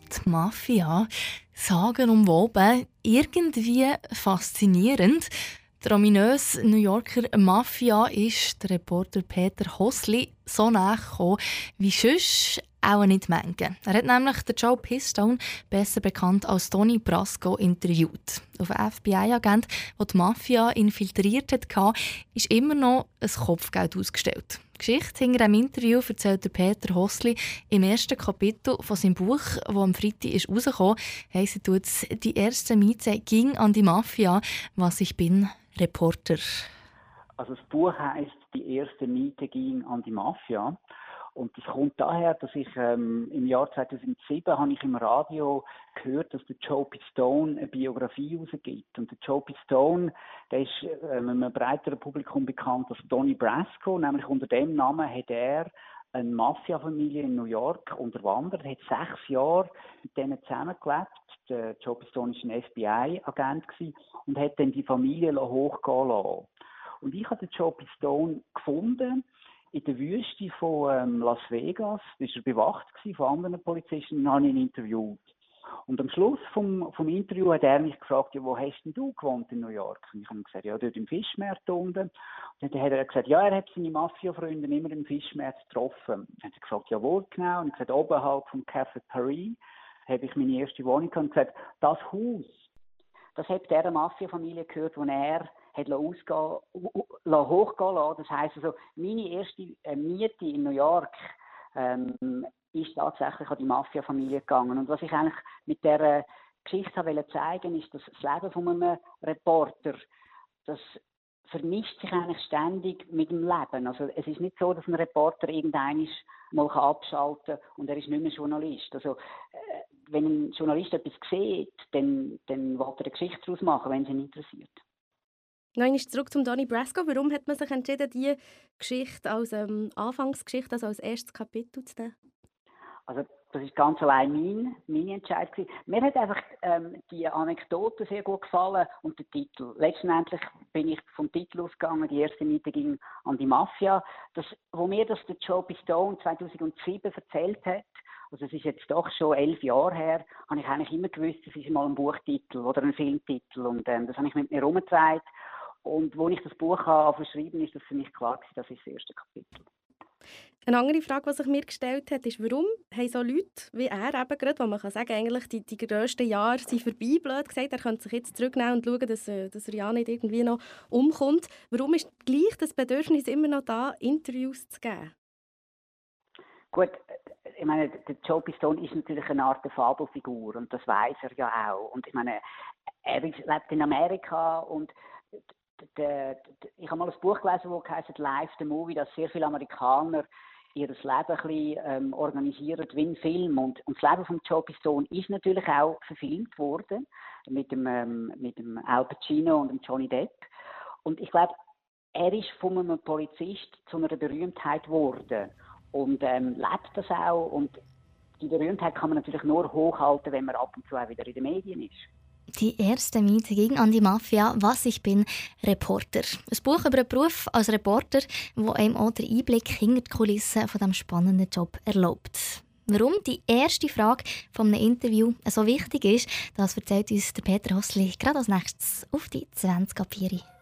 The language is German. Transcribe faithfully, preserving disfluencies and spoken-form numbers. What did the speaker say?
Die Mafia, sagenumwoben, irgendwie faszinierend. Die ominöse New Yorker Mafia ist der Reporter Peter Hosli so nahe gekommen wie sonst auch nicht manche. Er hat nämlich den Joe Pistone, besser bekannt als Donnie Brasco, interviewt. Auf einen F B I-Agent, der die Mafia infiltriert hat, ist immer noch ein Kopfgeld ausgestellt. Die Geschichte hinter dem Interview erzählt Peter Hosli im ersten Kapitel von seinem Buch, das am Freitag ist rausgekommen ist. Heisst «Die erste Miete ging an die Mafia, was ich bin, Reporter». Also das Buch heisst «Die erste Miete ging an die Mafia». Und das kommt daher, dass ich ähm, im Jahr zweitausendsieben habe ich im Radio gehört, dass der Joe Pistone eine Biografie herausgibt. Und der Joe Pistone, der ist ähm, einem breiteren Publikum bekannt als Donnie Brasco. Nämlich unter dem Namen hat er eine Mafia-Familie in New York unterwandert, hat sechs Jahre mit denen zusammengelebt. Der Joe Pistone war ein F B I-Agent und hat dann die Familie hochgehen lassen. Und ich habe den Joe Pistone gefunden in der Wüste von ähm, Las Vegas. Da war er bewacht von anderen Polizisten und habe ihn interviewt. Und am Schluss vom, vom Interview hat er mich gefragt, ja, wo hast denn du gewohnt in New York? Und ich habe gesagt, ja, dort im Fischmarkt unten. Und dann hat er gesagt, ja, er hat seine Mafia-Freunde immer im Fischmarkt getroffen. Dann hat er gesagt, ja, wo genau? Und ich gesagt, oberhalb vom Café Paris habe ich meine erste Wohnung gehabt und gesagt, das Haus, das hat dieser Mafia-Familie gehört, wo er hat ausgehen, hochgehen lassen. Das heisst also, meine erste Miete in New York ähm, ist tatsächlich an die Mafia-Familie gegangen. Und was ich eigentlich mit dieser Geschichte wollte zeigen, ist, dass das Leben von einem Reporter, das vermischt sich eigentlich ständig mit dem Leben. Also es ist nicht so, dass ein Reporter irgendwann mal abschalten kann und er ist nicht mehr Journalist. Also äh, wenn ein Journalist etwas sieht, dann, dann will er eine Geschichte daraus machen, wenn es ihn interessiert. Noch einmal zurück zum Donnie Brasco. Warum hat man sich entschieden, diese Geschichte als ähm, Anfangsgeschichte, also als erstes Kapitel zu nehmen? Also das ist ganz allein mein, meine Entscheidung. Mir hat einfach ähm, die Anekdote sehr gut gefallen und der Titel. Letztendlich bin ich vom Titel ausgegangen, die erste Miete ging an die Mafia. Das, wo mir das der Joe Pistone zweitausendsieben erzählt hat, also es ist jetzt doch schon elf Jahre her, habe ich eigentlich immer gewusst, das ist mal ein Buchtitel oder ein Filmtitel und ähm, das habe ich mit mir herumgetragen. Und als ich das Buch verschrieben ist das für mich klar gewesen, das ist das erste Kapitel. Eine andere Frage, die sich mir gestellt hat, ist, warum haben so Leute wie er eben gerade, wo man kann sagen, eigentlich die, die grössten Jahre sind vorbei, blöd gesagt, er könnte sich jetzt zurücknehmen und schauen, dass, dass er ja nicht irgendwie noch umkommt. Warum ist gleich das Bedürfnis immer noch da, Interviews zu geben? Gut, ich meine, der Joe Pistone ist natürlich eine Art Fabelfigur und das weiß er ja auch. Und ich meine, er lebt in Amerika und Der, der, ich habe mal ein Buch gelesen, das heisst «Live the Movie», dass sehr viele Amerikaner ihr Leben ein bisschen ähm, organisieren wie ein Film. Und, und das Leben von Joe Pistone ist natürlich auch verfilmt worden mit dem, ähm, mit dem Al Pacino und dem Johnny Depp. Und ich glaube, er ist von einem Polizist zu einer Berühmtheit geworden und ähm, lebt das auch. Und die Berühmtheit kann man natürlich nur hochhalten, wenn man ab und zu auch wieder in den Medien ist. Die erste Miete ging an die Mafia, was ich bin, Reporter. Ein Buch über einen Beruf als Reporter, wo einem auch den Einblick hinter die Kulissen von diesem spannenden Job erlaubt. Warum die erste Frage von einem Interview so wichtig ist, das erzählt uns der Peter Hosli gerade als nächstes auf die zwanzig ab vier.